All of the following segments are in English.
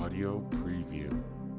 Audio preview.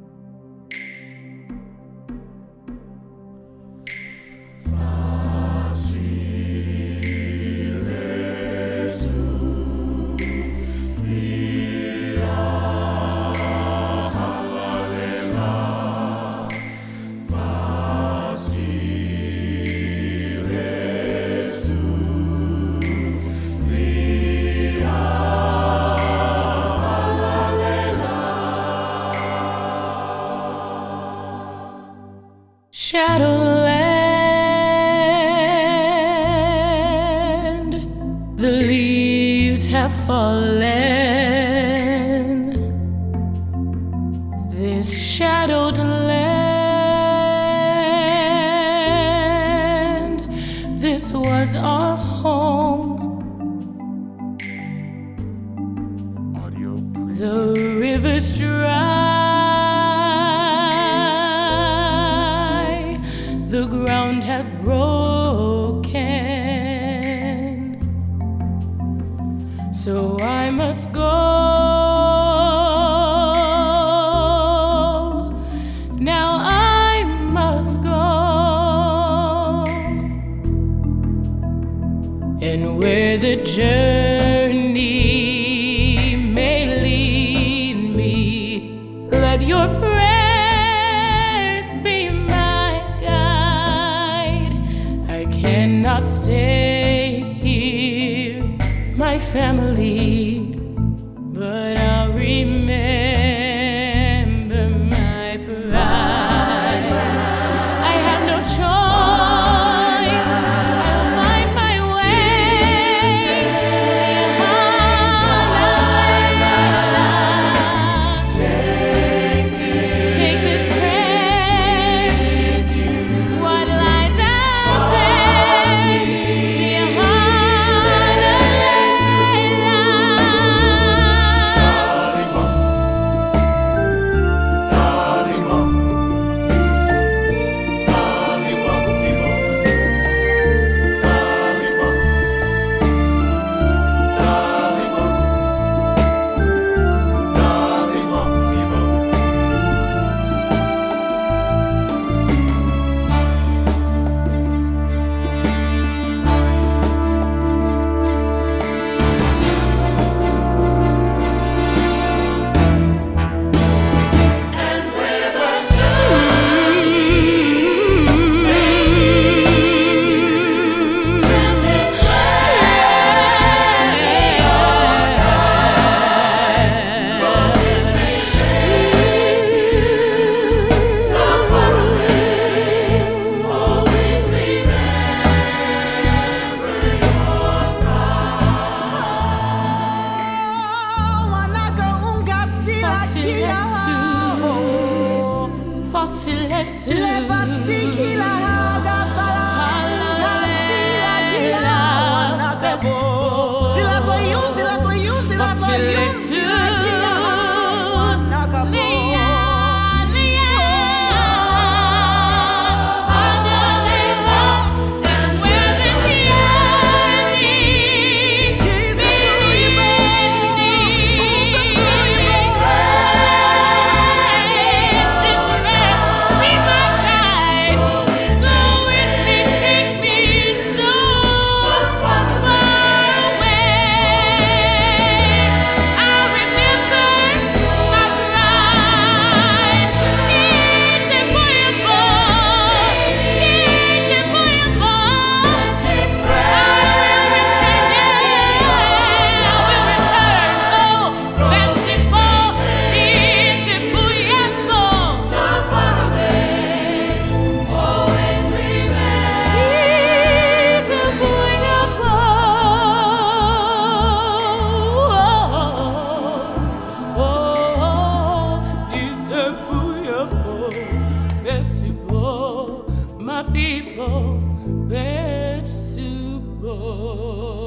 Shadowland, the leaves have fallen. This shadowed land, this was our home. Audio preview. The river's dry, the ground has broken, so I must go. Now I must go, and where the journey may lead me, let your prayers be my guide. I cannot stay here, my family, but I'll remember my pride. I have no choice, I'll find my way. Take this prayer, what lies out there. My people, Besubo.